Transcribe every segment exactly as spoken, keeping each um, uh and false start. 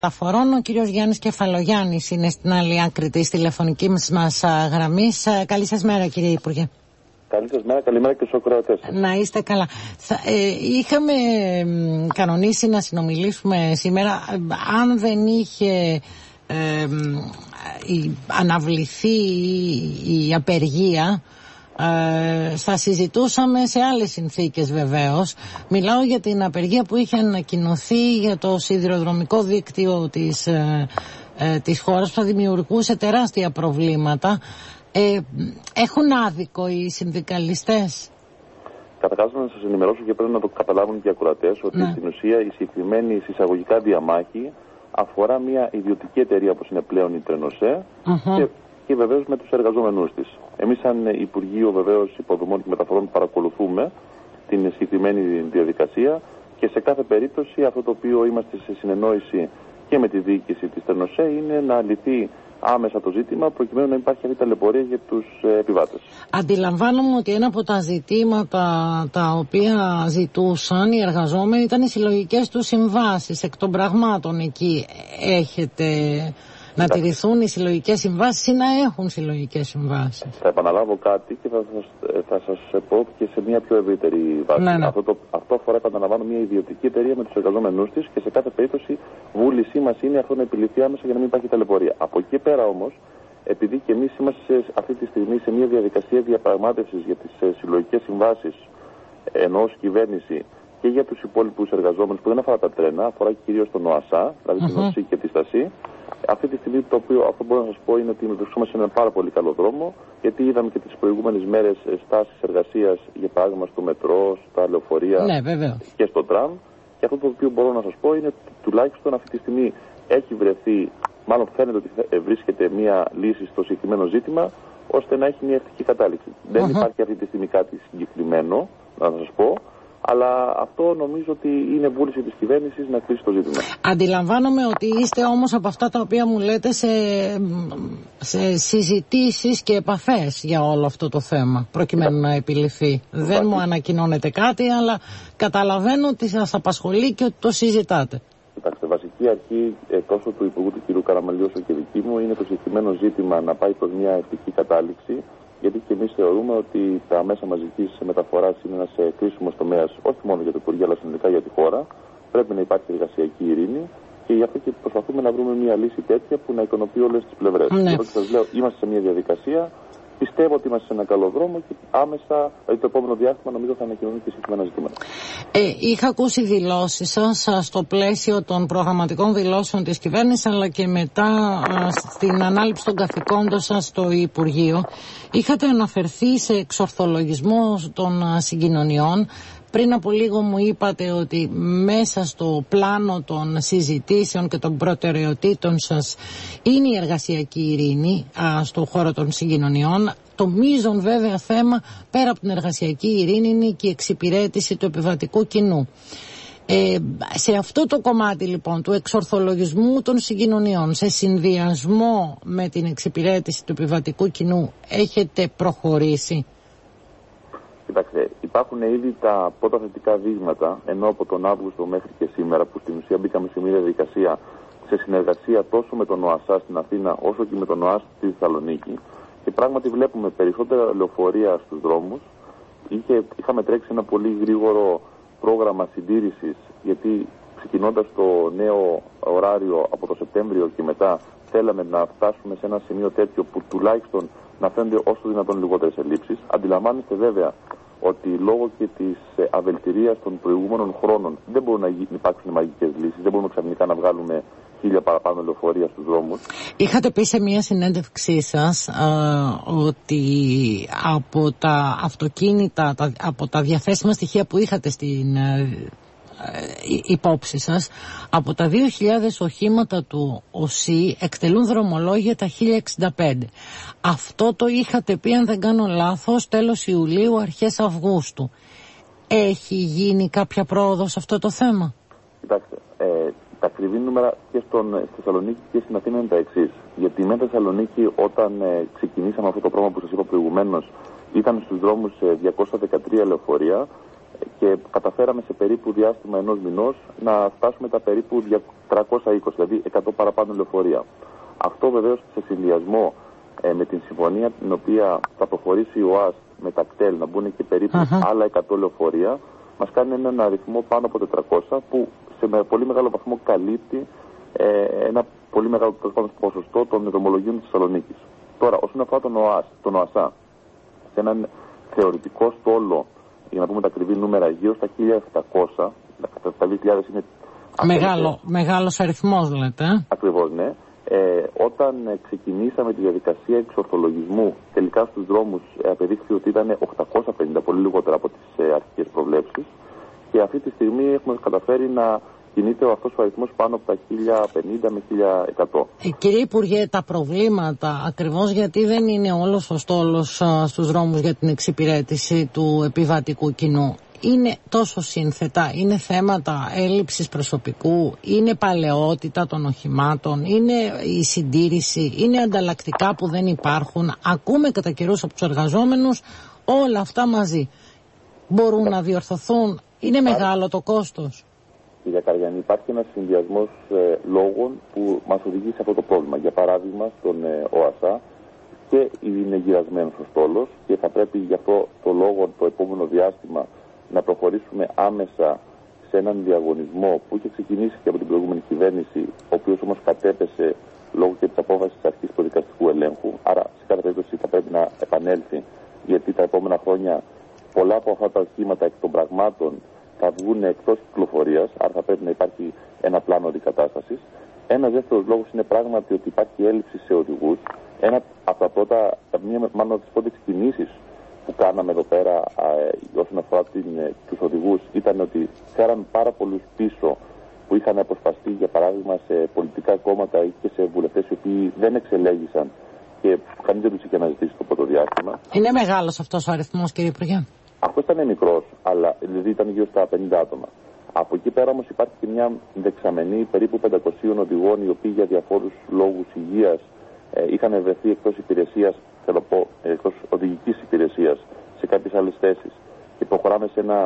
Μεταφορών. Ο κύριος Γιάννης Κεφαλογιάννης είναι στην άλλη άκρη της τηλεφωνικής μας γραμμής. Καλή σας μέρα, κύριε Υπουργέ. Καλή σας μέρα, καλημέρα και στους ακροατές. Να είστε καλά. Θα, ε, είχαμε κανονίσει να συνομιλήσουμε σήμερα. Αν δεν είχε ε, η, αναβληθεί η, η απεργία, Ε, θα συζητούσαμε σε άλλες συνθήκες βεβαίως. Μιλάω για την απεργία που είχε ανακοινωθεί για το σιδηροδρομικό δίκτυο της, ε, ε, της χώρας, που θα δημιουργούσε τεράστια προβλήματα. Ε, έχουν άδικο οι συνδικαλιστές? Καταρχάς να σας ενημερώσω και πρέπει να το καταλάβουν και οι ακροατές ότι ναι. Στην ουσία η συγκεκριμένη εισαγωγικά διαμάχη αφορά μια ιδιωτική εταιρεία όπως είναι πλέον η Τρενοσέ uh-huh. και και βεβαίως με τους εργαζόμενούς της. Εμείς σαν Υπουργείο βεβαίως Υποδομών και Μεταφορών παρακολουθούμε την συγκεκριμένη διαδικασία και σε κάθε περίπτωση αυτό το οποίο είμαστε σε συνεννόηση και με τη διοίκηση της Τρενοσέ είναι να λυθεί άμεσα το ζήτημα προκειμένου να υπάρχει αυτή η ταλαιπωρία για τους επιβάτες. Αντιλαμβάνομαι ότι ένα από τα ζητήματα τα οποία ζητούσαν οι εργαζόμενοι ήταν οι συλλογικές τους συμβάσεις. Εκ των πραγμάτων εκεί έχετε... να τηρηθούν οι συλλογικές συμβάσεις ή να έχουν συλλογικές συμβάσεις? Θα επαναλάβω κάτι και θα σας, θα σας πω και σε μια πιο ευρύτερη βάση. Ναι, ναι. Αυτό, το, αυτό αφορά, επαναλαμβάνω, μια ιδιωτική εταιρεία με τους εργαζόμενούς της και σε κάθε περίπτωση βούλησή μας είναι αυτό να επιληθεί άμεσα για να μην υπάρχει ταλαιπωρία. Από εκεί πέρα όμως, επειδή και εμείς είμαστε αυτή τη στιγμή σε μια διαδικασία διαπραγμάτευσης για τις συλλογικές συμβάσεις ενώ ως κυβέρνηση και για τους υπόλοιπους εργαζόμενους που δεν αφορά τα τρένα, αφορά κυρίως τον ΟΑΣΑ, δηλαδή uh-huh. την ΟΣΥ και τη ΣΤΑΣΥ. Αυτή τη στιγμή το οποίο αυτό μπορώ να σας πω είναι ότι βρισκόμαστε σε έναν πάρα πολύ καλό δρόμο, γιατί είδαμε και τις προηγούμενες μέρες στάσεις εργασίας, για παράδειγμα στο μετρό, στα λεωφορεία ναι, και στο τραμ. Και αυτό το οποίο μπορώ να σας πω είναι ότι τουλάχιστον αυτή τη στιγμή έχει βρεθεί, μάλλον φαίνεται ότι βρίσκεται μια λύση στο συγκεκριμένο ζήτημα, ώστε να έχει μια ευτυχή κατάληξη. Uh-huh. Δεν υπάρχει αυτή τη στιγμή κάτι συγκεκριμένο, να σας πω. Αλλά αυτό νομίζω ότι είναι βούληση της κυβέρνησης να κλείσει το ζήτημα. Αντιλαμβάνομαι ότι είστε όμως από αυτά τα οποία μου λέτε σε, σε συζητήσεις και επαφές για όλο αυτό το θέμα, προκειμένου να επιληθεί. Δεν Βάση. μου ανακοινώνετε κάτι, αλλά καταλαβαίνω ότι σας απασχολεί και ότι το συζητάτε. Κοιτάξτε, βασική αρχή τόσο του Υπουργού του κ. Καραμανλή όσο και δική μου είναι το συγκεκριμένο ζήτημα να πάει προς μια ευτυχή κατάληξη. Γιατί και εμείς θεωρούμε ότι τα μέσα μαζικής μεταφοράς είναι ένας κρίσιμος τομέας, όχι μόνο για το Υπουργείο, αλλά συνολικά για τη χώρα. Πρέπει να υπάρχει εργασιακή ειρήνη και γι' αυτό και προσπαθούμε να βρούμε μια λύση τέτοια που να ικανοποιεί όλες τις πλευρές. Ναι. Όπως σας λέω, είμαστε σε μια διαδικασία. Πιστεύω ότι είμαστε σε έναν καλό δρόμο και άμεσα, δηλαδή το επόμενο διάστημα, νομίζω θα ανακοινώνουν και συγκεκριμένα ζητήματα. Ε, είχα ακούσει δηλώσεις σας στο πλαίσιο των προγραμματικών δηλώσεων της κυβέρνησης, αλλά και μετά στην ανάληψη των καθηκόντων σας στο Υπουργείο. Είχατε αναφερθεί σε εξορθολογισμό των συγκοινωνιών. Πριν από λίγο μου είπατε ότι μέσα στο πλάνο των συζητήσεων και των προτεραιοτήτων σας είναι η εργασιακή ειρήνη α, στον χώρο των συγκοινωνιών. Το μείζον βέβαια θέμα πέρα από την εργασιακή ειρήνη είναι και η εξυπηρέτηση του επιβατικού κοινού. Ε, σε αυτό το κομμάτι λοιπόν του εξορθολογισμού των συγκοινωνιών, σε συνδυασμό με την εξυπηρέτηση του επιβατικού κοινού, έχετε προχωρήσει? Κοιτάξτε, υπάρχουν ήδη τα πρώτα θετικά δείγματα, ενώ από τον Αύγουστο μέχρι και σήμερα, που στην ουσία μπήκαμε σε μια διαδικασία σε συνεργασία τόσο με τον ΟΑΣΑ στην Αθήνα, όσο και με τον ΟΑΣ στη Θεσσαλονίκη. Και πράγματι βλέπουμε περισσότερα λεωφορεία στους δρόμους. Είχε, είχαμε τρέξει ένα πολύ γρήγορο πρόγραμμα συντήρησης, γιατί ξεκινώντας το νέο ωράριο από το Σεπτέμβριο και μετά, θέλαμε να φτάσουμε σε ένα σημείο τέτοιο που τουλάχιστον να φαίνονται όσο δυνατόν λιγότερες ελλείψεις. Αντιλαμβάνεστε βέβαια ότι λόγω και της αβελτηρίας των προηγούμενων χρόνων δεν μπορούν να υπάρξουν μαγικές λύσεις, δεν μπορούμε ξαφνικά να βγάλουμε χίλια παραπάνω λεωφορεία στους δρόμους. Είχατε πει σε μια συνέντευξή σας α, ότι από τα αυτοκίνητα, τα, από τα διαθέσιμα στοιχεία που είχατε στην υπόψη σας, από τα δύο χιλιάδες οχήματα του ΟΣΥ εκτελούν δρομολόγια τα χίλια εξήντα πέντε. Αυτό το είχατε πει, αν δεν κάνω λάθος, τέλος Ιουλίου, αρχές Αυγούστου. Έχει γίνει κάποια πρόοδο σε αυτό το θέμα? Κοιτάξτε, ε, τα ακριβή νούμερα και στον, στη Θεσσαλονίκη και στην Αθήνα είναι τα εξής. Γιατί με Θεσσαλονίκη, όταν ε, ξεκινήσαμε αυτό το πρόγραμμα που σας είπα προηγουμένως, ήταν στους δρόμους ε, διακόσια δεκατρία λεωφορεία. και καταφέραμε σε περίπου διάστημα ενός μηνός να φτάσουμε τα περίπου τριακόσια είκοσι, δηλαδή εκατό παραπάνω λεωφορεία. Αυτό βεβαίως σε συνδυασμό ε, με την συμφωνία την οποία θα προχωρήσει ο ΟΑΣΤ με τα κτέλ να μπουν και περίπου uh-huh. άλλα εκατό λεωφορεία, μας κάνει έναν αριθμό πάνω από τετρακόσια που σε με πολύ μεγάλο βαθμό καλύπτει ε, ένα πολύ μεγάλο ποσοστό των δρομολογίων της Θεσσαλονίκης. Τώρα, όσον αφορά τον ΟΑΣ, τον ΟΑΣΑ, σε έναν θεωρητικό στόλο, για να πούμε τα ακριβή νούμερα, γύρω στα χίλια επτακόσια, τα δύο χιλιάδες είναι... Μεγάλο, είναι... Μεγάλος αριθμός λέτε. Ακριβώς, ναι. Ε, όταν ε, ξεκινήσαμε τη διαδικασία εξορθολογισμού, τελικά στους δρόμους ε, απεδείχθη ότι ήταν οκτακόσια πενήντα, πολύ λιγότερα από τις ε, αρχικές προβλέψεις, και αυτή τη στιγμή έχουμε καταφέρει να κινείται αυτός ο αριθμός πάνω από τα χίλια πενήντα με χίλια εκατό. Ε, κύριε Υπουργέ, τα προβλήματα, ακριβώς γιατί δεν είναι όλος ο στόλος α, στους δρόμους για την εξυπηρέτηση του επιβατικού κοινού, είναι τόσο σύνθετα, είναι θέματα έλλειψης προσωπικού, είναι παλαιότητα των οχημάτων, είναι η συντήρηση, είναι ανταλλακτικά που δεν υπάρχουν, ακούμε κατά καιρούς από τους εργαζόμενους, όλα αυτά μαζί μπορούν να διορθωθούν, είναι μεγάλο το κόστος. Κύριε Καριανή, υπάρχει ένας συνδυασμός ε, λόγων που μας οδηγεί σε αυτό το πρόβλημα. Για παράδειγμα, στον ε, ΟΑΣΑ και είναι γυρασμένος ο στόλος και θα πρέπει γι' αυτό το λόγο το επόμενο διάστημα να προχωρήσουμε άμεσα σε έναν διαγωνισμό που είχε ξεκινήσει και από την προηγούμενη κυβέρνηση, ο οποίος όμως κατέπεσε λόγω και της απόφασης της αρχής του δικαστικού ελέγχου. Άρα, σε κάθε περίπτωση θα πρέπει να επανέλθει, γιατί τα επόμενα χρόνια πολλά από αυτά τα οχήματα εκ των πραγμάτων θα βγουν εκτός κυκλοφορίας, άρα θα πρέπει να υπάρχει ένα πλάνο αντικατάστασης. Ένας δεύτερος λόγος είναι πράγματι ότι υπάρχει έλλειψη σε οδηγούς. Ένα από τα πρώτα, μία μάλλον από τις πρώτες κινήσεις που κάναμε εδώ πέρα ε, όσον αφορά την, ε, τους οδηγούς ήταν ότι φέραν πάρα πολλούς πίσω που είχαν αποσπαστεί, για παράδειγμα, σε πολιτικά κόμματα ή και σε βουλευτές οι οποίοι δεν εξελέγησαν και κανείς δεν τους είχε αναζητήσει το πρώτο διάστημα. Είναι μεγάλος αυτός ο αριθμός, κύριε Υπουργέ. Αυτό ήταν μικρός, αλλά δηλαδή ήταν γύρω στα πενήντα άτομα. Από εκεί πέρα όμως υπάρχει και μια δεξαμενή περίπου πεντακόσιων οδηγών, οι οποίοι για διαφόρους λόγους υγείας ε, είχαν βρεθεί εκτός υπηρεσίας, θέλω πω, εκτός οδηγικής υπηρεσίας σε κάποιες άλλες θέσεις. Και προχωράμε σε, ένα,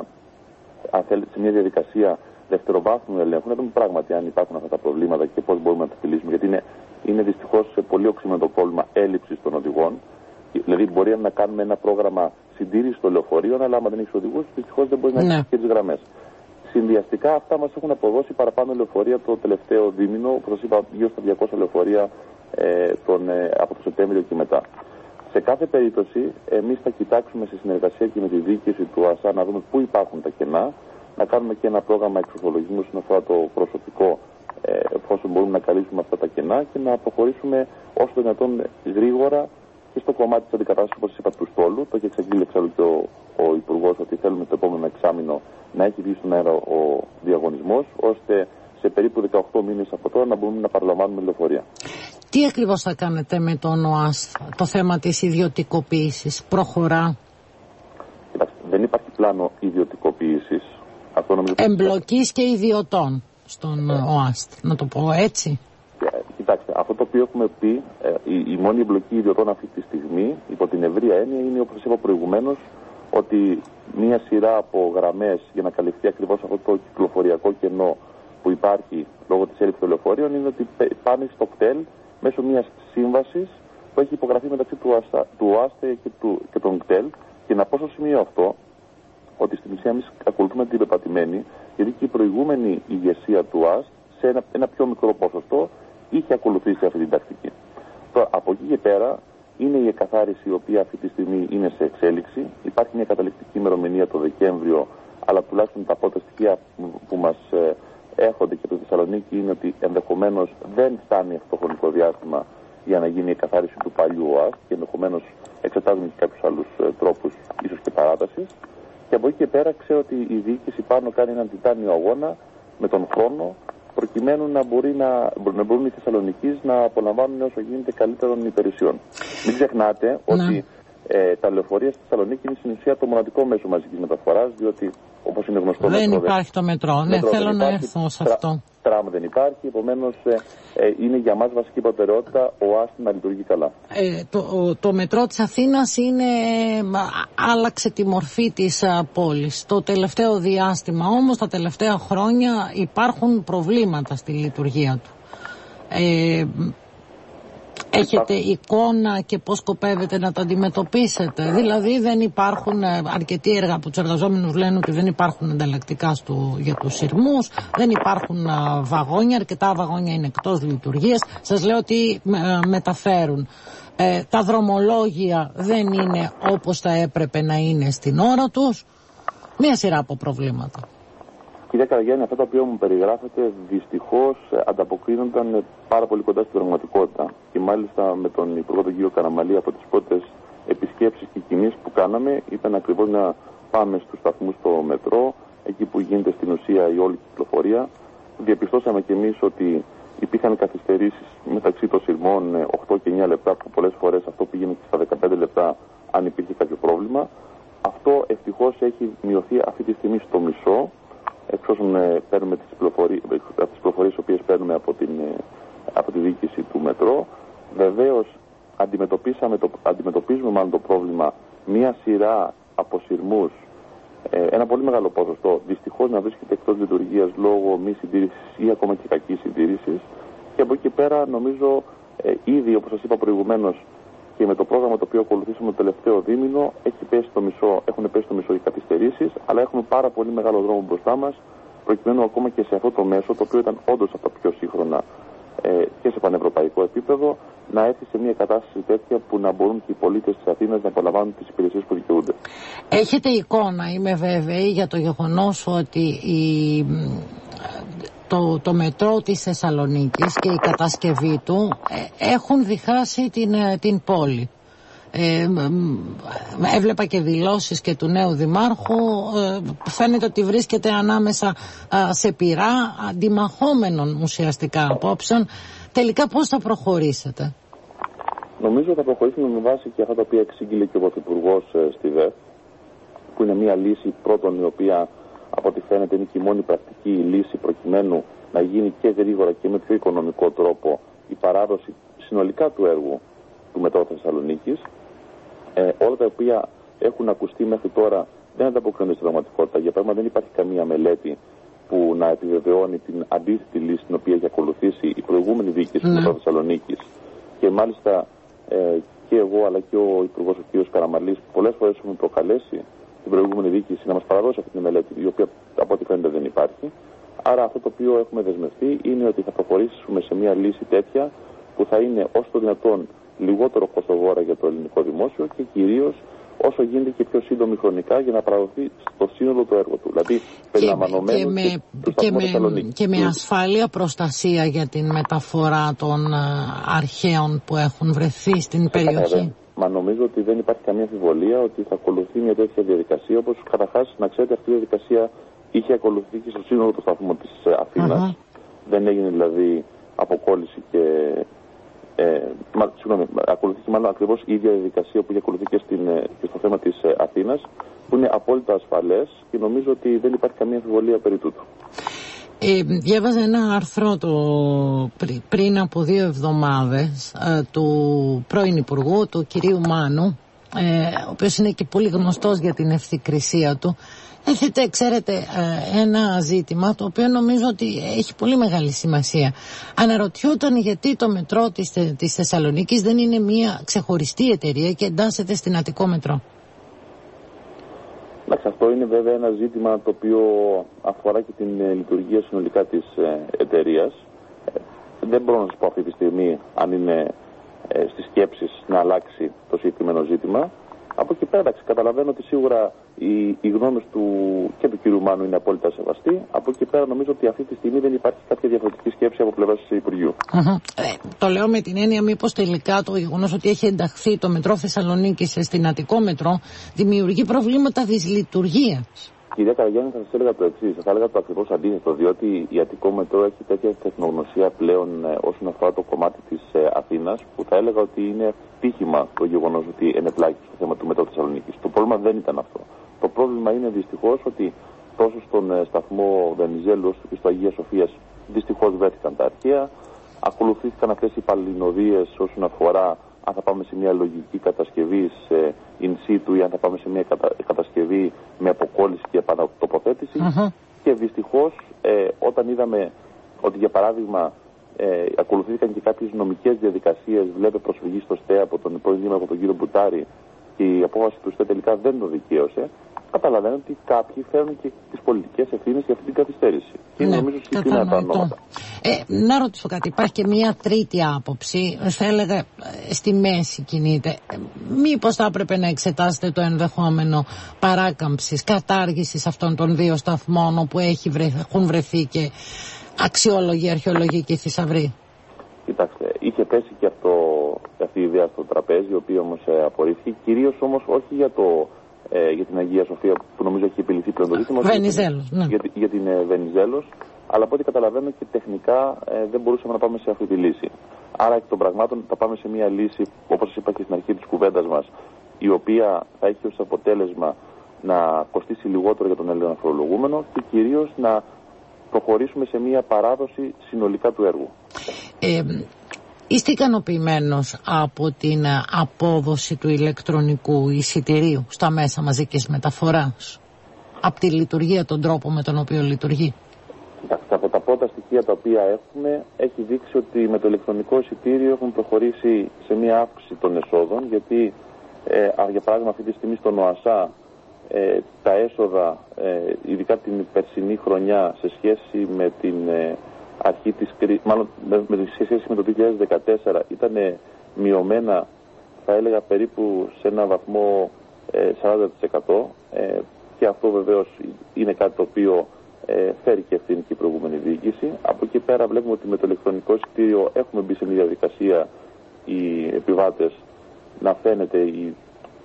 αν θέλετε, σε μια διαδικασία δευτεροβάθμιου ελέγχου, να δούμε πράγματι αν υπάρχουν αυτά τα προβλήματα και πώς μπορούμε να τα επιλύσουμε. Γιατί είναι, είναι δυστυχώς πολύ οξυμένο το πρόβλημα έλλειψης των οδηγών. Δηλαδή, μπορεί να κάνουμε ένα πρόγραμμα συντήρηση των λεωφορείων, αλλά άμα δεν έχει οδηγούς, δυστυχώς δεν μπορεί να έχει και τις γραμμές. Συνδυαστικά, αυτά μας έχουν αποδώσει παραπάνω λεωφορεία το τελευταίο δίμηνο, όπως σας είπα, γύρω στα διακόσια λεωφορεία ε, τον, ε, από το Σεπτέμβριο και μετά. Σε κάθε περίπτωση, εμείς θα κοιτάξουμε σε συνεργασία και με τη διοίκηση του ΟΑΣΑ να δούμε πού υπάρχουν τα κενά, να κάνουμε και ένα πρόγραμμα εξορθολογισμού όσον αφορά το προσωπικό, ε, εφόσον μπορούμε να καλύψουμε αυτά τα κενά και να προχωρήσουμε όσο το δυνατόν γρήγορα και στο κομμάτι της αντικατάστασης, όπως είπα, του στόλου. Το έχει εξαγγείλει εξάλλου και ο, ο Υπουργός ότι θέλουμε το επόμενο εξάμηνο να έχει βγει στον αέρα ο διαγωνισμός, ώστε σε περίπου δεκαοκτώ μήνες από τώρα να μπορούμε να παραλαμβάνουμε λεωφορεία. Τι ακριβώς θα κάνετε με τον ΟΑΣΤ, το θέμα της ιδιωτικοποίησης, προχωρά? Κοιτάξτε, δεν υπάρχει πλάνο ιδιωτικοποίησης. Εμπλοκής και ιδιωτών στον ε. ΟΑΣΤ, να το πω έτσι. Κοιτάξτε, αυτό το οποίο έχουμε πει, ε, η, η μόνη εμπλοκή ιδιωτών αυτή τη στιγμή, υπό την ευρεία έννοια, είναι, όπως είπα προηγουμένως, ότι μία σειρά από γραμμές για να καλυφθεί ακριβώς αυτό το κυκλοφοριακό κενό που υπάρχει λόγω της έλλειψης των λεωφορείων, είναι ότι πάνε στο κτέλ μέσω μιας σύμβασης που έχει υπογραφεί μεταξύ του, ΑΣΑ, του ΟΑΣΤΕ και, του, και των κτέλ. Και να πω στο σημείο αυτό ότι στην ουσία εμείς ακολουθούμε την πεπατημένη, γιατί και η προηγούμενη ηγεσία του ΟΑΣΤ σε ένα, ένα πιο μικρό ποσοστό είχε ακολουθήσει αυτή την τακτική. Τώρα, από εκεί και πέρα είναι η εκαθάριση η οποία αυτή τη στιγμή είναι σε εξέλιξη. Υπάρχει μια καταληκτική ημερομηνία το Δεκέμβριο, αλλά τουλάχιστον τα πρώτα στοιχεία που μας ε, έρχονται και από τη Θεσσαλονίκη είναι ότι ενδεχομένως δεν φτάνει αυτό το χρονικό διάστημα για να γίνει η εκαθάριση του παλιού ΟΑΣΤ και ενδεχομένως εξετάζουμε και κάποιους άλλους ε, τρόπους, ίσως και παράτασης. Και από εκεί και πέρα ξέρω ότι η διοίκηση πάνω κάνει έναν τιτάνιο αγώνα με τον χρόνο, προκειμένου να, μπορεί να, να μπορούν οι Θεσσαλονικείς να απολαμβάνουν όσο γίνεται καλύτερων υπηρεσιών. Μην ξεχνάτε να. ότι ε, τα λεωφορεία στη Θεσσαλονίκη είναι στην ουσία το μοναδικό μέσο μαζικής μεταφοράς, διότι όπως είναι γνωστό δεν μετρό, υπάρχει το μετρό. Ναι, θέλω να έρθω σε αυτό. τραμ δεν υπάρχει, επομένως ε, ε, είναι για μας βασική προτεραιότητα ο Άστι να λειτουργεί καλά. Ε, το, το μετρό της Αθήνας είναι, άλλαξε τη μορφή της α, πόλης. Το τελευταίο διάστημα όμως, τα τελευταία χρόνια υπάρχουν προβλήματα στη λειτουργία του. Ε, Έχετε εικόνα και πώς σκοπεύετε να τα αντιμετωπίσετε? Δηλαδή δεν υπάρχουν αρκετοί έργα που τους εργαζόμενους λένε ότι δεν υπάρχουν ανταλλακτικά στο, για τους σειρμούς, δεν υπάρχουν α, βαγόνια, αρκετά βαγόνια είναι εκτός λειτουργίας. Σας λέω ότι α, μεταφέρουν. Ε, τα δρομολόγια δεν είναι όπως θα έπρεπε να είναι στην ώρα τους. Μία σειρά από προβλήματα. Κυρία Καραγιάννη, αυτά τα οποία μου περιγράφετε δυστυχώς ανταποκρίνονταν πάρα πολύ κοντά στην πραγματικότητα. Και μάλιστα με τον Υπουργό τον κύριο Καραμαλή, από τις πρώτες επισκέψεις και κινήσεις που κάναμε ήταν ακριβώς να πάμε στους σταθμούς στο μετρό, εκεί που γίνεται στην ουσία η όλη κυκλοφορία. Διαπιστώσαμε κι εμείς ότι υπήρχαν καθυστερήσεις μεταξύ των σειρμών οκτώ και εννιά λεπτά, που πολλές φορές αυτό πήγαινε και στα δεκαπέντε λεπτά αν υπήρχε κάποιο πρόβλημα. Αυτό ευτυχώς έχει μειωθεί αυτή τη στιγμή στο μισό. Εξ όσων ε, παίρνουμε τις πληροφορίες, από τις πληροφορίες οποίες παίρνουμε από, την, ε, από τη διοίκηση του μετρό. Βεβαίως αντιμετωπίσαμε το, αντιμετωπίζουμε μάλλον το πρόβλημα μία σειρά από σειρμούς, ε, ένα πολύ μεγάλο ποσοστό δυστυχώς να βρίσκεται εκτός λειτουργίας λόγω μη συντήρησης ή ακόμα και κακής συντήρησης. Και από εκεί πέρα νομίζω ε, ήδη, όπως σας είπα προηγουμένως, και με το πρόγραμμα το οποίο ακολουθήσαμε το τελευταίο δίμηνο έχει πέσει το μισό, έχουν πέσει το μισό οι καθυστερήσεις, αλλά έχουμε πάρα πολύ μεγάλο δρόμο μπροστά μας, προκειμένου ακόμα και σε αυτό το μέσο, το οποίο ήταν όντως από τα πιο σύγχρονα ε, και σε πανευρωπαϊκό επίπεδο, να έρθει σε μια κατάσταση τέτοια που να μπορούν και οι πολίτες της Αθήνας να απολαμβάνουν τις υπηρεσίες που δικαιούνται. Έχετε εικόνα, είμαι βέβαιη, για το γεγονός ότι η... Το, το μετρό της Θεσσαλονίκης και η κατασκευή του ε, έχουν διχάσει την, ε, την πόλη. Ε, έβλεπα και δηλώσεις και του νέου δημάρχου, ε, φαίνεται ότι βρίσκεται ανάμεσα ε, σε πυρά αντιμαχόμενων ουσιαστικά απόψεων. Τελικά πώς θα προχωρήσετε? Νομίζω θα προχωρήσουμε με βάση και αυτά τα οποία εξήγηλε και ο Πρωθυπουργός ε, στη ΔΕΘ, που είναι μια λύση πρώτον η οποία από ό,τι φαίνεται είναι και η μόνη πρακτική λύση προκειμένου να γίνει και γρήγορα και με πιο οικονομικό τρόπο η παράδοση συνολικά του έργου του μετρό Θεσσαλονίκης. Ε, όλα τα οποία έχουν ακουστεί μέχρι τώρα δεν ανταποκρίνονται στην πραγματικότητα. Για παράδειγμα, δεν υπάρχει καμία μελέτη που να επιβεβαιώνει την αντίθετη λύση την οποία έχει ακολουθήσει η προηγούμενη διοίκηση του μετρό Θεσσαλονίκης. Και μάλιστα ε, και εγώ αλλά και ο Υπουργός ο κ. Καραμαλής πολλές φορές έχουμε προκαλέσει την προηγούμενη διοίκηση να μας παραδώσει αυτή τη μελέτη, η οποία από ό,τι φαίνεται δεν υπάρχει. Άρα αυτό το οποίο έχουμε δεσμευτεί είναι ότι θα προχωρήσουμε σε μια λύση τέτοια που θα είναι όσο το δυνατόν λιγότερο κοστοβόρα για το ελληνικό δημόσιο και κυρίως όσο γίνεται και πιο σύντομη χρονικά για να παραδοθεί στο σύνολο το έργο του. Δηλαδή περιλαμβανομένου και, και, και, και, με, και με ασφάλεια προστασία για την μεταφορά των uh, αρχαίων που έχουν βρεθεί στην περιοχή. Μα νομίζω ότι δεν υπάρχει καμία αμφιβολία ότι θα ακολουθεί μια τέτοια διαδικασία. Όπως καταρχάς να ξέρετε, αυτή η διαδικασία είχε ακολουθεί και στο σύνολο του σταθμού της Αθήνας. Uh-huh. Δεν έγινε δηλαδή αποκόλληση και. Ε, μα, συγγνώμη, ακολουθήθηκε μάλλον ακριβώς η ίδια διαδικασία που είχε ακολουθεί και, στην, και στο θέμα της ε, Αθήνας, που είναι απόλυτα ασφαλές και νομίζω ότι δεν υπάρχει καμία αμφιβολία περί τούτου. Ε, διάβαζα ένα άρθρο το, πρι, πριν από δύο εβδομάδες ε, του πρώην Υπουργού, του κυρίου Μάνου, ε, ο οποίος είναι και πολύ γνωστός για την ευθυκρισία του. Έχετε, ξέρετε, ε, ένα ζήτημα το οποίο νομίζω ότι έχει πολύ μεγάλη σημασία. Αναρωτιόταν γιατί το μετρό της, της Θεσσαλονίκης δεν είναι μια ξεχωριστή εταιρεία και εντάσσεται στην Αττικό μετρό. Εντάξει, αυτό είναι βέβαια ένα ζήτημα το οποίο αφορά και την ε, λειτουργία συνολικά της ε, εταιρείας. Ε, δεν μπορώ να σας πω αυτή τη στιγμή αν είναι ε, στις σκέψεις να αλλάξει το συγκεκριμένο ζήτημα. Από εκεί πέρα, καταλαβαίνω ότι σίγουρα οι, οι γνώμες του και του κ. Μάνου είναι απόλυτα σεβαστοί. Από εκεί πέρα νομίζω ότι αυτή τη στιγμή δεν υπάρχει κάποια διαφορετική σκέψη από πλευράς του Υπουργείου. Uh-huh. Ε, το λέω με την έννοια μήπως τελικά το γεγονός ότι έχει ενταχθεί το μετρό Θεσσαλονίκης στην Αττικό μετρό δημιουργεί προβλήματα δυσλειτουργίας. Κυρία Καραγιάννη, θα σας έλεγα το εξής. Θα έλεγα το ακριβώς αντίθετο, διότι η Αττικό μετρό έχει τέτοια τεχνογνωσία πλέον ε, όσον αφορά το κομμάτι της ε, Αθήνας, που θα έλεγα ότι είναι τύχημα το γεγονός ότι ενεπλάκη στο θέμα του μετρό Θεσσαλονίκης. Το πρόβλημα δεν ήταν αυτό. Το πρόβλημα είναι δυστυχώς ότι τόσο στον ε, σταθμό Βενιζέλου όσο και στο Αγία Σοφίας Δυστυχώς βρέθηκαν τα αρχαία. Ακολουθήθηκαν αυτές οι παλινοδίες όσον αφορά αν θα πάμε σε μια λογική κατασκευή σε in situ ή αν θα πάμε σε μια κατα... κατασκευή με αποκόλληση και επανατοποθέτηση. Uh-huh. Και δυστυχώς ε, όταν είδαμε ότι για παράδειγμα ε, ακολουθήθηκαν και κάποιες νομικές διαδικασίες, βλέπε προσφυγή στο ΣΤΕ από τον πρώην Δήμαρχο τον κύριο Μπουτάρη, και η απόφαση του ΣΤΕ τελικά δεν το δικαίωσε, καταλαβαίνω ότι κάποιοι φέρνουν και τις πολιτικές ευθύνες για αυτή την καθυστέρηση. Και ναι, νομίζω συγκεκριμένα τα ονόματα. Ε, να ρωτήσω κάτι, υπάρχει και μια τρίτη άποψη, θα έλεγα στη μέση κινείται. Ε, μήπως θα έπρεπε να εξετάσετε το ενδεχόμενο παράκαμψης, κατάργησης αυτών των δύο σταθμών όπου έχει βρε, έχουν βρεθεί και αξιόλογοι αρχαιολογικοί θησαυροί? Κοιτάξτε, είχε πέσει και αυτό, αυτή η ιδέα στο τραπέζι, η οποία όμως ε, απορρίφθηκε, κυρίως όμως όχι για το Ε, για την Αγία Σοφία που νομίζω έχει επιληθεί πλέον το ζήτημα. Βενιζέλος, ναι. Για, για την ε, Βενιζέλος, αλλά από ό,τι καταλαβαίνω και τεχνικά ε, δεν μπορούσαμε να πάμε σε αυτή τη λύση. Άρα εκ των πραγμάτων θα πάμε σε μια λύση, όπως σας είπα και στην αρχή της κουβέντας μας, η οποία θα έχει ως αποτέλεσμα να κοστίσει λιγότερο για τον Έλληνα φορολογούμενο και κυρίως να προχωρήσουμε σε μια παράδοση συνολικά του έργου. Ε, Είστε ικανοποιημένος από την απόδοση του ηλεκτρονικού εισιτηρίου στα μέσα μαζικής μεταφοράς, από τη λειτουργία, τον τρόπο με τον οποίο λειτουργεί? Κοιτάξτε, από τα πρώτα στοιχεία τα οποία έχουμε, έχει δείξει ότι με το ηλεκτρονικό εισιτήριο έχουν προχωρήσει σε μια αύξηση των εσόδων, γιατί ε, για παράδειγμα αυτή τη στιγμή στον ΟΑΣΑ ε, τα έσοδα, ε, ειδικά την περσινή χρονιά σε σχέση με την ε, αρχή της κρίσης, μάλλον με, με σχέση με το δύο χιλιάδες δεκατέσσερα ήταν μειωμένα, θα έλεγα περίπου σε ένα βαθμό ε, σαράντα τοις εκατό ε, και αυτό βεβαίως είναι κάτι το οποίο ε, φέρει και ευθύνη και η προηγούμενη διοίκηση. Από εκεί πέρα βλέπουμε ότι με το ηλεκτρονικό εισιτήριο έχουμε μπει σε μια διαδικασία οι επιβάτες να φαίνεται η,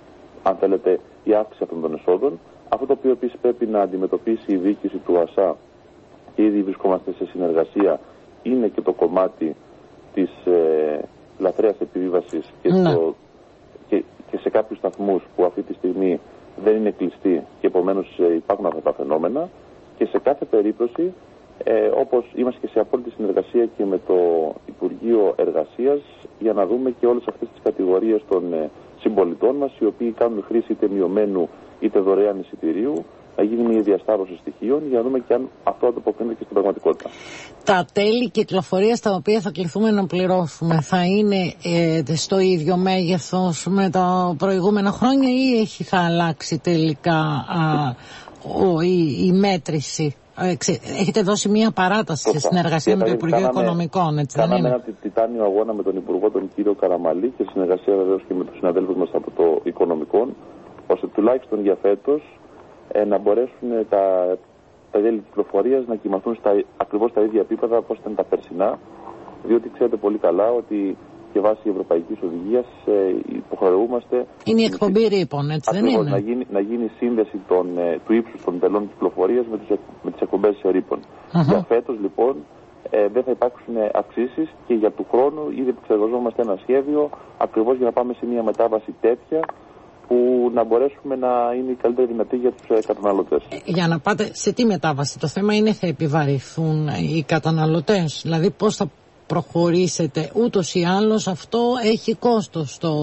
αν θέλετε, η αύξηση αυτών των εσόδων. Αυτό το οποίο επίσης πρέπει να αντιμετωπίσει η διοίκηση του ΟΑΣΑ, και ήδη βρισκόμαστε σε συνεργασία, είναι και το κομμάτι της ε, λαθρέας επιβίβασης και, στο, και, και σε κάποιους σταθμούς που αυτή τη στιγμή δεν είναι κλειστοί και επομένως ε, υπάρχουν αυτά τα φαινόμενα, και σε κάθε περίπτωση ε, όπως είμαστε και σε απόλυτη συνεργασία και με το Υπουργείο Εργασίας για να δούμε και όλες αυτές τις κατηγορίες των ε, συμπολιτών μας, οι οποίοι κάνουν χρήση είτε μειωμένου είτε δωρεάν εισιτηρίου, να γίνει μια διασταύρωση στοιχείων για να δούμε και αν αυτό ανταποκρίνεται και στην πραγματικότητα. Τα τέλη κυκλοφορίας τα οποία θα κληθούμε να πληρώσουμε θα είναι ε, στο ίδιο μέγεθος με τα προηγούμενα χρόνια ή έχει θα αλλάξει τελικά α, ο, η, η μέτρηση? Έχετε δώσει μια παράταση σε συνεργασία με το Υπουργείο κάναμε, Οικονομικών, έτσι δεν είναι? Κάναμε ένα τιτάνιο αγώνα με τον Υπουργό, τον κύριο Καραμαλή, και συνεργασία βεβαίως και με τους συναδέλφους μας από το Οικονομικών, ώστε τουλάχιστον για φέτος ε, να μπορέσουν τα, τα τέλη κυκλοφορίας να κοιμαθούν στα, ακριβώς τα ίδια επίπεδα όπως ήταν τα περσινά, διότι ξέρετε πολύ καλά ότι και βάσει ευρωπαϊκής οδηγίας ε, υποχρεούμαστε. Είναι η εκπομπή ρήπων, έτσι δεν είναι? Να γίνει, να γίνει σύνδεση των, ε, του ύψους των τελών κυκλοφορίας με, τους, με τις εκπομπές ρήπων. Uh-huh. Για φέτος λοιπόν ε, δεν θα υπάρξουν αυξήσεις και για του χρόνου ήδη επεξεργαζόμαστε ένα σχέδιο ακριβώς για να πάμε σε μια μετάβαση τέτοια που να μπορέσουμε να είναι η καλύτερη δυνατή για τους ε, καταναλωτές. Για να πάτε σε τι μετάβαση? Το θέμα είναι θα επιβαρυνθούν οι καταναλωτές, δηλαδή πώς θα προχωρήσετε? Ούτως ή άλλως αυτό έχει κόστος το,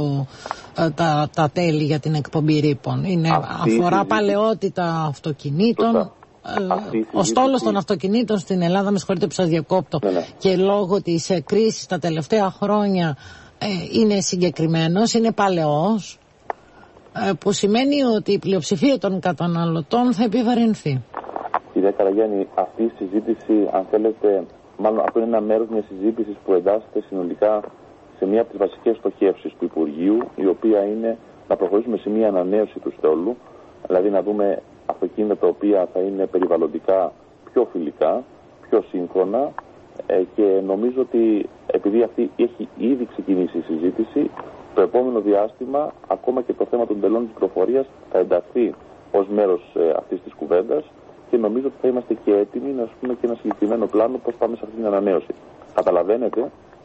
τα, τα τέλη για την εκπομπή ρήπων. Είναι, αφορά παλαιότητα αυτοκινήτων. Ε, ο στόλος των αυτοκινήτων στην Ελλάδα, με συγχωρείτε που σας διακόπτω, ναι, ναι. και λόγω της ε, κρίσης τα τελευταία χρόνια ε, είναι συγκεκριμένος, είναι παλαιός, ε, που σημαίνει ότι η πλειοψηφία των καταναλωτών θα επιβαρυνθεί. Κυρία Καραγιάννη, αυτή η συζήτηση, αν θέλετε, μάλλον αυτό είναι ένα μέρος μιας συζήτησης που εντάσσεται συνολικά σε μία από τις βασικές στοχεύσεις του Υπουργείου, η οποία είναι να προχωρήσουμε σε μία ανανέωση του στόλου, δηλαδή να δούμε αυτοκίνητα τα οποία θα είναι περιβαλλοντικά πιο φιλικά, πιο σύγχρονα, ε, και νομίζω ότι επειδή αυτή έχει ήδη ξεκινήσει η συζήτηση, το επόμενο διάστημα ακόμα και το θέμα των τελών κυκλοφορίας θα ενταχθεί ως μέρος ε, αυτής της κουβέντας. Και νομίζω ότι θα είμαστε και έτοιμοι να πούμε και ένα συγκεκριμένο πλάνο πώς πάμε σε αυτή την ανανέωση. Καταλαβαίνετε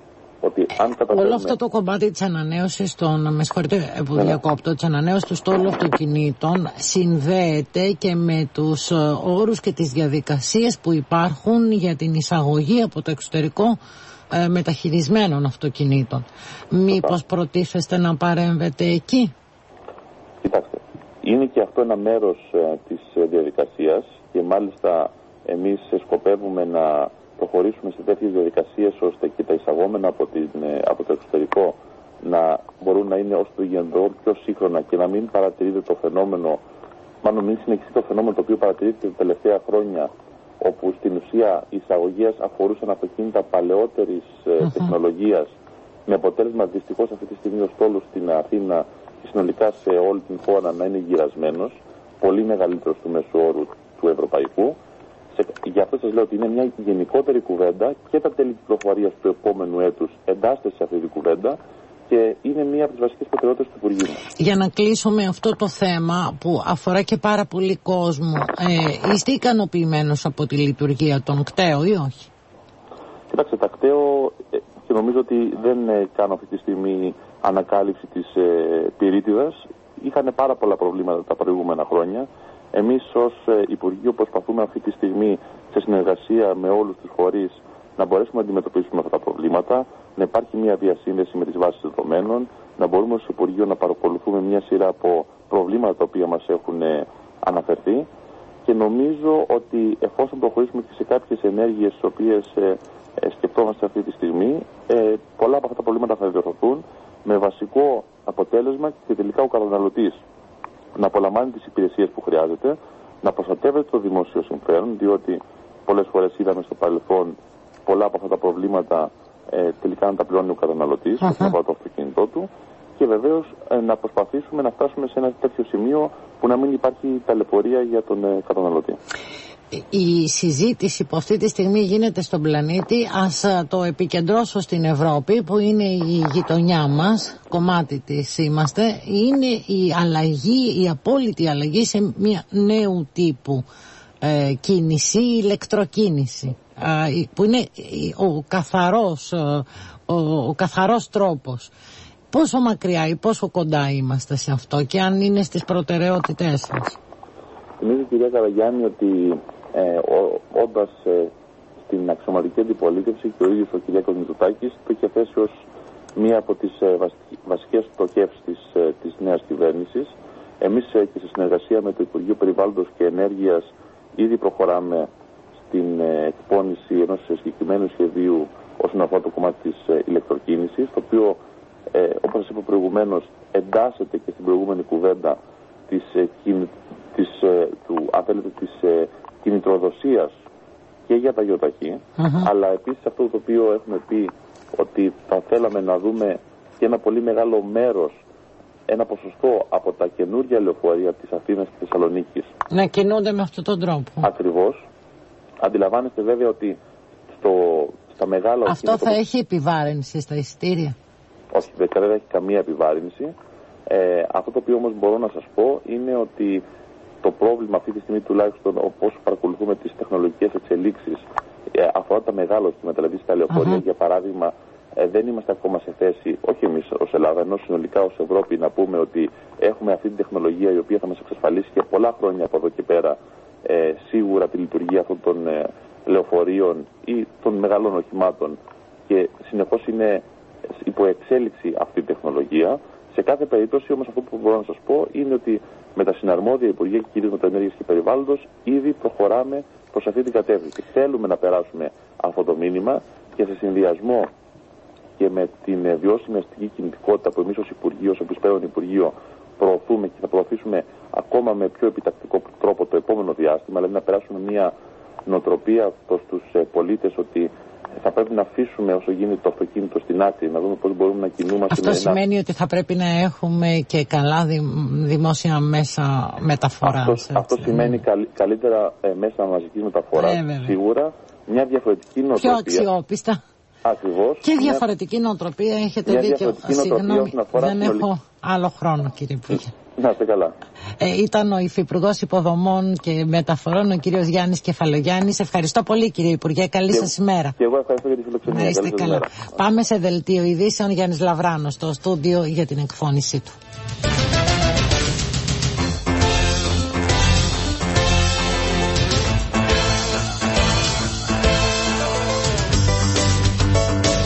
ότι αν καταφέρουμε... Όλο αυτό το κομμάτι της ανανέωσης των, με συγχωρείτε που διακόπτω, της ανανέωσης του στόλου αυτοκινήτων συνδέεται και με τους όρους και τις διαδικασίες που υπάρχουν για την εισαγωγή από το εξωτερικό ε, μεταχειρισμένων αυτοκινήτων. Μήπως προτίθεστε να παρέμβετε εκεί? Κοιτάξτε, είναι και αυτό ένα μέρος ε, της ε, διαδικασίας και μάλιστα εμείς σκοπεύουμε να προχωρήσουμε σε τέτοιες διαδικασίες ώστε και τα εισαγόμενα από, την, από το εξωτερικό να μπορούν να είναι όσο το γίνεται πιο σύγχρονα και να μην παρατηρείται το φαινόμενο, μάλλον μην συνεχίσει το φαινόμενο το οποίο παρατηρείται τα τελευταία χρόνια, όπου στην ουσία οι εισαγωγές αφορούσαν αυτοκίνητα παλαιότερης uh-huh. τεχνολογίας, με αποτέλεσμα δυστυχώς αυτή τη στιγμή ο στόλος στην Αθήνα και συνολικά σε όλη την χώρα να είναι γυρασμένος, πολύ μεγαλύτερος του μέσου όρου του ευρωπαϊκού. Σε, γι' αυτό σας λέω ότι είναι μια γενικότερη κουβέντα και τα τέλη κυκλοφορίας του επόμενου έτους εντάσσεται σε αυτή την κουβέντα και είναι μία από τις βασικές προτεραιότητες του Υπουργείου μας. Για να κλείσω με αυτό το θέμα που αφορά και πάρα πολύ κόσμο, ε, είστε ικανοποιημένος από τη λειτουργία των ΚΤΕΟ ή όχι? Κοιτάξτε, τα ΚΤΕΟ ε, και νομίζω ότι δεν ε, κάνω αυτή τη στιγμή ανακάλυψη της ε, πυρίτιδας. Είχαν πάρα πολλά προβλήματα τα προηγούμενα χρόνια. Εμείς ως Υπουργείο προσπαθούμε αυτή τη στιγμή σε συνεργασία με όλους τους φορείς να μπορέσουμε να αντιμετωπίσουμε αυτά τα προβλήματα, να υπάρχει μια διασύνδεση με τις βάσεις δεδομένων, να μπορούμε ως Υπουργείο να παρακολουθούμε μια σειρά από προβλήματα τα οποία μας έχουν αναφερθεί και νομίζω ότι εφόσον προχωρήσουμε και σε κάποιες ενέργειες τις οποίες ε, ε, σκεφτόμαστε αυτή τη στιγμή, ε, πολλά από αυτά τα προβλήματα θα διορθωθούν με βασικό αποτέλεσμα και τελικά ο καταναλωτής να απολαμβάνει τις υπηρεσίες που χρειάζεται, να προστατεύεται το δημόσιο συμφέρον, διότι πολλές φορές είδαμε στο παρελθόν πολλά από αυτά τα προβλήματα ε, τελικά να τα πληρώνει ο καταναλωτής uh-huh. όσον αφορά το αυτοκίνητό του και βεβαίως ε, να προσπαθήσουμε να φτάσουμε σε ένα τέτοιο σημείο που να μην υπάρχει ταλαιπωρία για τον ε, καταναλωτή. Η συζήτηση που αυτή τη στιγμή γίνεται στον πλανήτη, ας το επικεντρώσω στην Ευρώπη που είναι η γειτονιά μας, κομμάτι της είμαστε, είναι η αλλαγή, η απόλυτη αλλαγή σε μια νέου τύπου ε, κίνηση, ηλεκτροκίνηση, ε, που είναι ο καθαρός, ο, ο καθαρός τρόπος. Πόσο μακριά ή πόσο κοντά είμαστε σε αυτό και αν είναι στις προτεραιότητές σας? Νομίζω, κυρία Καραγιάννη, ότι ε, όντας ε, στην αξιωματική αντιπολίτευση και ο ίδιος ο κ. Μητσοτάκης το είχε θέσει ως μία από τις ε, βασικές στοχεύσεις της, ε, της νέας κυβέρνησης. Εμείς ε, και σε συνεργασία με το Υπουργείο Περιβάλλοντος και Ενέργειας ήδη προχωράμε στην ε, εκπόνηση ενός συγκεκριμένου σχεδίου όσον αφορά το κομμάτι της ε, ηλεκτροκίνησης, το οποίο ε, όπως σας είπα προηγουμένως εντάσσεται και στην προηγούμενη κουβέντα της, ε, της, ε, του, αν θέλετε, της ε, κινητροδοσίας και για τα γιοταχή, uh-huh. αλλά επίσης αυτό το οποίο έχουμε πει ότι θα θέλαμε να δούμε και ένα πολύ μεγάλο μέρος, ένα ποσοστό από τα καινούργια λεωφορεία της Αθήνας και της Θεσσαλονίκης να κινούνται με αυτόν τον τρόπο. Ακριβώς. Αντιλαμβάνεστε βέβαια ότι στο, στα μεγάλα... Αυτό θα το... έχει επιβάρυνση στα εισιτήρια? Όχι, δεν έχει καμία επιβάρυνση. Ε, αυτό το οποίο όμως μπορώ να σας πω είναι ότι το πρόβλημα αυτή τη στιγμή, τουλάχιστον όπως παρακολουθούμε τις τεχνολογικές εξελίξεις, ε, αφορά τα μεγάλα οχήματα, δηλαδή στα λεωφορεία, uh-huh. για παράδειγμα, ε, δεν είμαστε ακόμα σε θέση, όχι εμείς ως Ελλάδα, ενώ συνολικά ως Ευρώπη, να πούμε ότι έχουμε αυτή την τεχνολογία η οποία θα μας εξασφαλίσει και πολλά χρόνια από εδώ και πέρα ε, σίγουρα τη λειτουργία αυτών των ε, λεωφορείων ή των μεγάλων οχημάτων και συνεχώς είναι υπό εξέλιξη αυτή η τεχνολογία. Σε κάθε περίπτωση όμως αυτό που μπορώ να σας πω είναι ότι με τα συναρμόδια Υπουργεία και κυρίως με τα Ενέργειας και Περιβάλλοντος ήδη προχωράμε προς αυτή την κατεύθυνση. Θέλουμε να περάσουμε αυτό το μήνυμα και σε συνδυασμό και με την βιώσιμη αστική κινητικότητα που εμείς ως Υπουργείο, ως επισπέδον Υπουργείο, προωθούμε και θα προωθήσουμε ακόμα με πιο επιτακτικό τρόπο το επόμενο διάστημα, δηλαδή να περάσουμε μια νοοτροπία προς τους πολίτες ότι θα πρέπει να αφήσουμε όσο γίνεται το αυτοκίνητο στην άκρη, να δούμε πώς μπορούμε να κινούμαστε. Αυτό με σημαίνει ένα... ότι θα πρέπει να έχουμε και καλά δη, δημόσια μέσα μεταφοράς. Αυτό, αυτό σημαίνει καλ, καλύτερα ε, μέσα μαζικής μεταφοράς, ε, σίγουρα. Μια διαφορετική νοοτροπία. Πιο αξιόπιστα. Ακριβώς. Και διαφορετική μια... νοοτροπία, έχετε μια δίκιο. Συγγνώμη, δεν έχω άλλο χρόνο, κύριε Υπουργέ. Να είστε καλά. Ε, ήταν ο Υφυπουργός Υποδομών και Μεταφορών, ο κύριος Γιάννης Κεφαλογιάννης. Ευχαριστώ πολύ, κύριε Υπουργέ. Καλή και, σας ημέρα. Και εγώ ευχαριστώ για τη φιλοξενία. Να είστε καλά. Πάμε σε δελτίο ειδήσεων. Γιάννης Λαβράνος στο στούντιο για την εκφώνησή του.